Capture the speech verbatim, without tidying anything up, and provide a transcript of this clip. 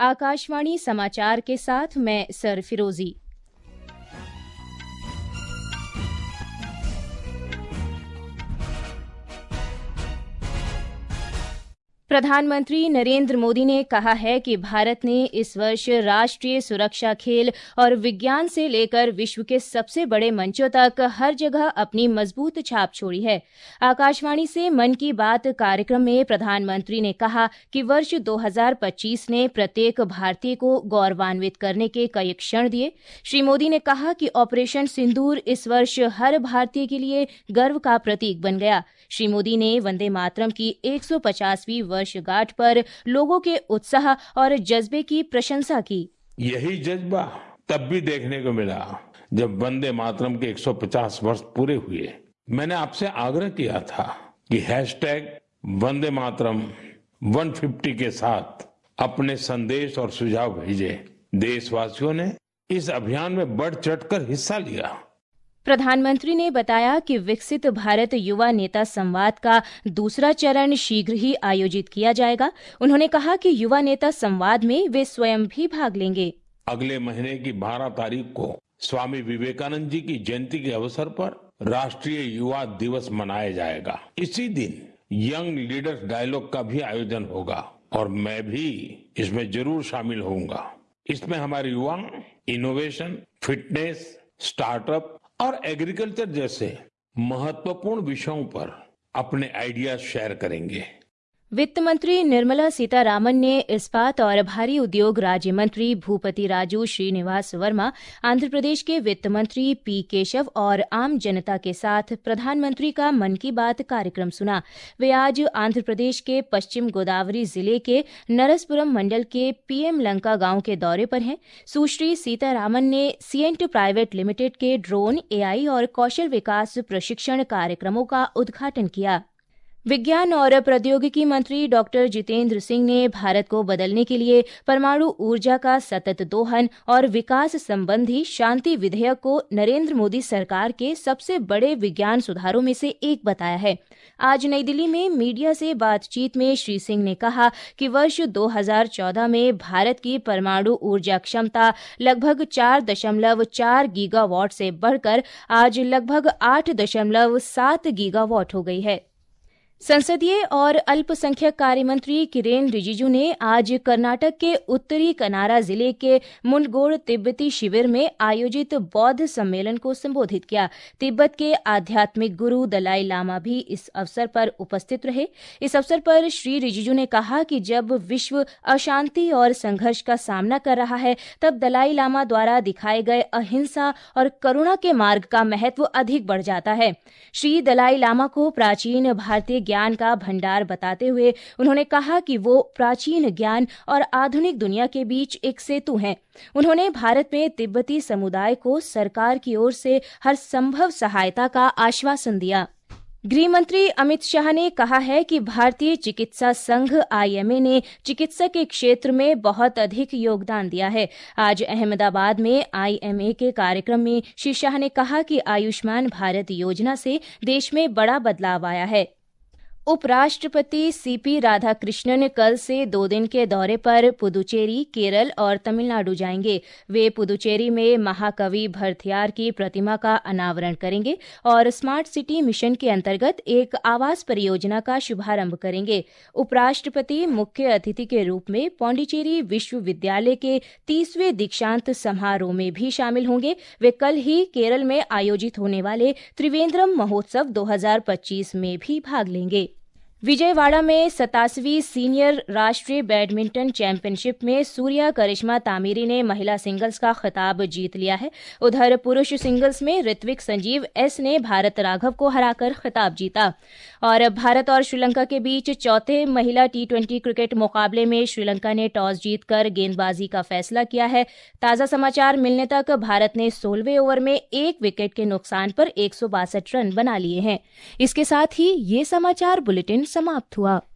आकाशवाणी समाचार के साथ मैं सर फिरोजी। प्रधानमंत्री नरेंद्र मोदी ने कहा है कि भारत ने इस वर्ष राष्ट्रीय सुरक्षा, खेल और विज्ञान से लेकर विश्व के सबसे बड़े मंचों तक हर जगह अपनी मजबूत छाप छोड़ी है। आकाशवाणी से मन की बात कार्यक्रम में प्रधानमंत्री ने कहा कि वर्ष दो हज़ार पच्चीस ने प्रत्येक भारतीय को गौरवान्वित करने के कई क्षण दिए। श्री मोदी ने कहा कि ऑपरेशन सिंदूर इस वर्ष हर भारतीय के लिए गर्व का प्रतीक बन गया। श्री मोदी ने वंदे मातरम की एक सौ पचासवीं वर्षगांठ पर लोगों के उत्साह और जज्बे की प्रशंसा की। यही जज्बा तब भी देखने को मिला जब वंदे मातरम के एक सौ पचास वर्ष पूरे हुए। मैंने आपसे आग्रह किया था कि हैशटैग वंदे मातरम एक सौ पचास के साथ अपने संदेश और सुझाव भेजे। देशवासियों ने इस अभियान में बढ़ चढ़कर हिस्सा लिया। प्रधानमंत्री ने बताया कि विकसित भारत युवा नेता संवाद का दूसरा चरण शीघ्र ही आयोजित किया जाएगा। उन्होंने कहा कि युवा नेता संवाद में वे स्वयं भी भाग लेंगे। अगले महीने की बारह तारीख को स्वामी विवेकानंद जी की जयंती के अवसर पर राष्ट्रीय युवा दिवस मनाया जाएगा। इसी दिन यंग लीडर्स डायलॉग का भी आयोजन होगा और मैं भी इसमें जरूर शामिल होऊंगा। इसमें हमारे युवा इनोवेशन, फिटनेस, स्टार्टअप और एग्रीकल्चर जैसे महत्वपूर्ण विषयों पर अपने आइडिया शेयर करेंगे। वित्त मंत्री निर्मला सीतारामन ने इस्पात और भारी उद्योग राज्य मंत्री भूपति राजू श्रीनिवास वर्मा, आंध्र प्रदेश के वित्त मंत्री पी केशव और आम जनता के साथ प्रधानमंत्री का मन की बात कार्यक्रम सुना। वे आज आंध्र प्रदेश के पश्चिम गोदावरी जिले के नरसपुरम मंडल के पीएम लंका गांव के दौरे पर हैं। सुश्री सीतारामन ने सिएंट प्राइवेट लिमिटेड के ड्रोन, एआई और कौशल विकास प्रशिक्षण कार्यक्रमों का उद्घाटन किया। विज्ञान और प्रौद्योगिकी मंत्री डॉक्टर जितेंद्र सिंह ने भारत को बदलने के लिए परमाणु ऊर्जा का सतत दोहन और विकास संबंधी शांति विधेयक को नरेंद्र मोदी सरकार के सबसे बड़े विज्ञान सुधारों में से एक बताया है। आज नई दिल्ली में मीडिया से बातचीत में श्री सिंह ने कहा कि वर्ष दो हज़ार चौदह में भारत की परमाणु ऊर्जा क्षमता लगभग चार दशमलव चार गीगावाट से बढ़कर आज लगभग आठ दशमलव सात गीगावाट हो गई है। संसदीय और अल्पसंख्यक कार्य मंत्री किरेन रिजिजू ने आज कर्नाटक के उत्तरी कनारा जिले के मुंडगोड़ तिब्बती शिविर में आयोजित बौद्ध सम्मेलन को संबोधित किया। तिब्बत के आध्यात्मिक गुरु दलाई लामा भी इस अवसर पर उपस्थित रहे। इस अवसर पर श्री रिजिजू ने कहा कि जब विश्व अशांति और संघर्ष का सामना कर रहा है, तब दलाई लामा द्वारा दिखाए गए अहिंसा और करुणा के मार्ग का महत्व अधिक बढ़ जाता है। श्री दलाई लामा को प्राचीन भारतीय ज्ञान का भंडार बताते हुए उन्होंने कहा कि वो प्राचीन ज्ञान और आधुनिक दुनिया के बीच एक सेतु हैं। उन्होंने भारत में तिब्बती समुदाय को सरकार की ओर से हर संभव सहायता का आश्वासन दिया। गृह मंत्री अमित शाह ने कहा है कि भारतीय चिकित्सा संघ आईएमए ने चिकित्सा के क्षेत्र में बहुत अधिक योगदान दिया है। आज अहमदाबाद में आईएमए के कार्यक्रम में श्री शाह ने कहा कि आयुष्मान भारत योजना से देश में बड़ा बदलाव आया है। उपराष्ट्रपति सीपी राधाकृष्णन कल से दो दिन के दौरे पर पुदुचेरी, केरल और तमिलनाडु जाएंगे। वे पुदुचेरी में महाकवि भरथियार की प्रतिमा का अनावरण करेंगे और स्मार्ट सिटी मिशन के अंतर्गत एक आवास परियोजना का शुभारंभ करेंगे। उपराष्ट्रपति मुख्य अतिथि के रूप में पौंडीचेरी विश्वविद्यालय के तीसवें दीक्षांत समारोह में भी शामिल होंगे। वे कल ही केरल में आयोजित होने वाले त्रिवेंद्रम महोत्सव दो हज़ार पच्चीस में भी भाग लेंगे। विजयवाड़ा में सतासीवीं सीनियर राष्ट्रीय बैडमिंटन चैंपियनशिप में सूर्या करिश्मा तामीरी ने महिला सिंगल्स का खिताब जीत लिया है। उधर पुरुष सिंगल्स में ऋत्विक संजीव एस ने भारत राघव को हराकर खिताब जीता। और भारत और श्रीलंका के बीच चौथे महिला टी ट्वेंटी क्रिकेट मुकाबले में श्रीलंका ने टॉस जीतकर गेंदबाजी का फैसला किया है। ताजा समाचार मिलने तक भारत ने सोलहवें ओवर में एक विकेट के नुकसान पर एक सौ बासठ रन बना लिए हैं। इसके साथ ही ये समाचार बुलेटिन समाप्त हुआ।